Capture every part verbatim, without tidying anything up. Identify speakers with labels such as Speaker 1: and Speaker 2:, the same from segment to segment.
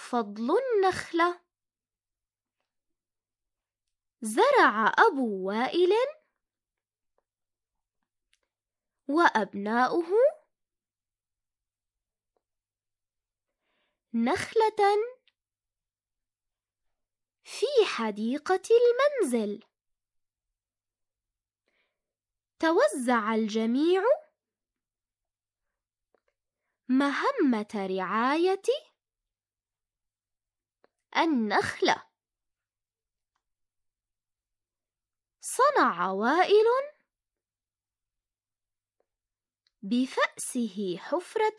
Speaker 1: فضل النخلة. زرع أبو وائل وأبناؤه نخلة في حديقة المنزل. توزع الجميع مهمة رعاية النخلة. صنع وائل بفأسه حفرة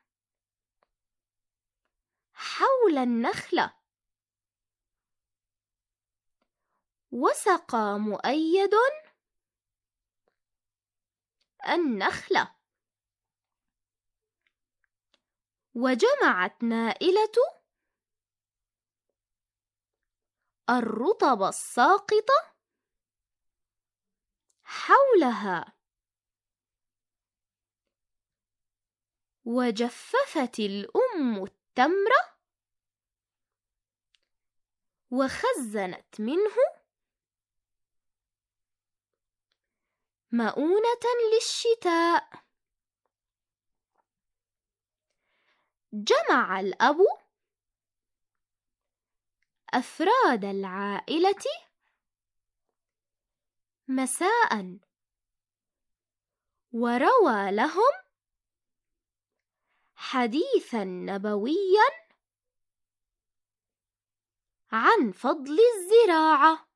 Speaker 1: حول النخلة، وسقى مؤيد النخلة، وجمعت نائلة الرطب الساقط حولها، وجففت الأم التمر وخزنت منه مؤونة للشتاء. جمع الأب أفراد العائلة مساء وروى لهم حديثا نبويا عن فضل الزراعة.